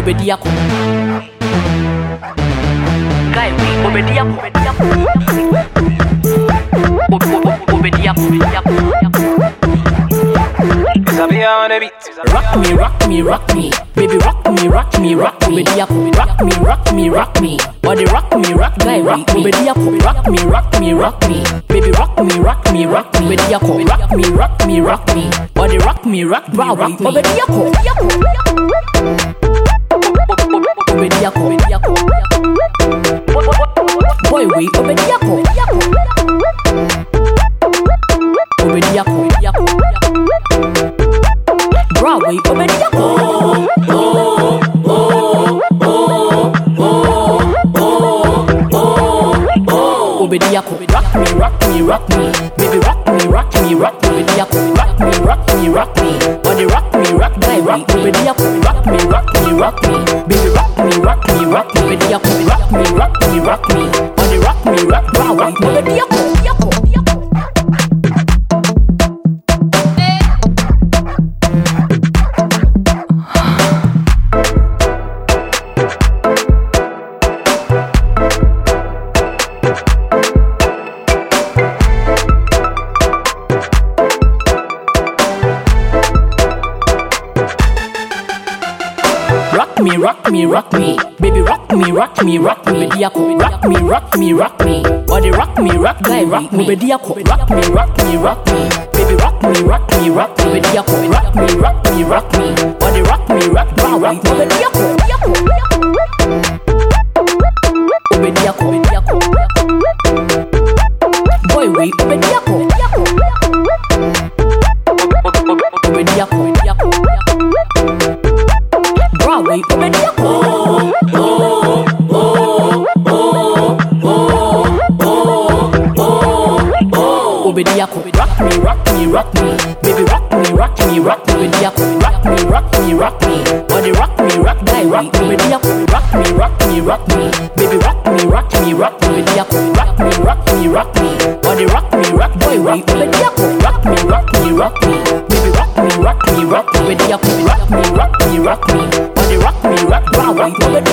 obediako. Guy, obediako. Rock me, rock me, rock me. Baby, rock me, rock me, rock me. Obediako. Rock me, rock me, rock me. Body rock me, rock guy, rock me. Obediako. Rock me, rock me, rock me. Baby, rock me, rock me, rock me. Obediako. Rock me, rock me, rock me. Body rock me, rock me, rock me. Obediako. Obediako. Boy, we obediako. Obediako. Bro, we obediako. Obediako. Rock me, rock me, rock me. Baby, rock me, rock me, rock me. Obediako. Rock me, rock me, rock me. Body rock me, rock guy, rock me. Obediako. Rock me, rock me, rock me. Baby, rock me, rock me, rock me. Obediako. Rock me, rock me, rock me. Body rock me, rock bro, rock me. Obediako. Rock me, rock me, baby, rock me, rock me, rock me, obediako. Rock me, rock me, rock me, body rock me, rock guy, rock me, obediako. Rock me, rock me, rock me, baby, rock me, rock me, rock me, obediako. Rock me, rock me, rock me, body rock me, rock bro, rock me, obediako. Obediako. Boy, we obediako. Obediako. Bro, we obediako. Obediako. Rock me, rock me, rock me. Baby, rock me, rock me, rock me. Obediako. Rock me, rock me, rock me. Body rock me, rock guy, rock me. Obediako. Rock me, rock me, rock me. Baby, rock me, rock me, rock me. Obediako. Rock me, rock me, rock me. Body rock me, rock boy, rock me. Obediako. Rock me, rock me, rock me. Baby, rock me, rock me, rock me. Obediako. Rock me, rock me, rock me. Body rock me, rock bro, rock me.